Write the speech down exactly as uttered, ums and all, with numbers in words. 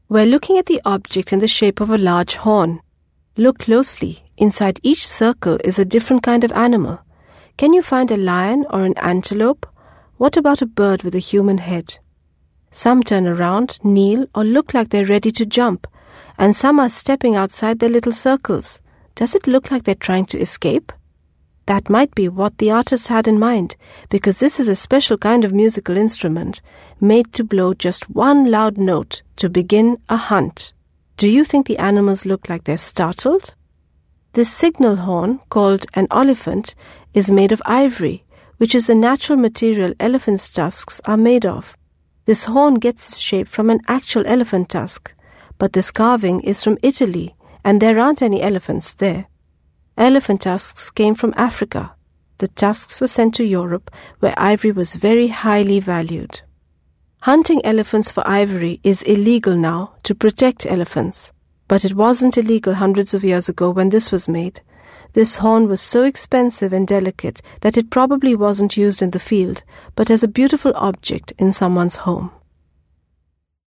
We're looking at the object in the shape of a large horn. Look closely. Inside each circle is a different kind of animal. Can you find a lion or an antelope? What about a bird with a human head? Some turn around, kneel, or look like they're ready to jump, and some are stepping outside their little circles. Does it look like they're trying to escape? That might be what the artist had in mind, because this is a special kind of musical instrument made to blow just one loud note to begin a hunt. Do you think the animals look like they're startled? This signal horn, called an oliphant, is made of ivory, which is the natural material elephants' tusks are made of. This horn gets its shape from an actual elephant tusk, but this carving is from Italy, and there aren't any elephants there. Elephant tusks came from Africa. The tusks were sent to Europe, where ivory was very highly valued. Hunting elephants for ivory is illegal now to protect elephants, but it wasn't illegal hundreds of years ago when this was made. This horn was so expensive and delicate that it probably wasn't used in the field, but as a beautiful object in someone's home.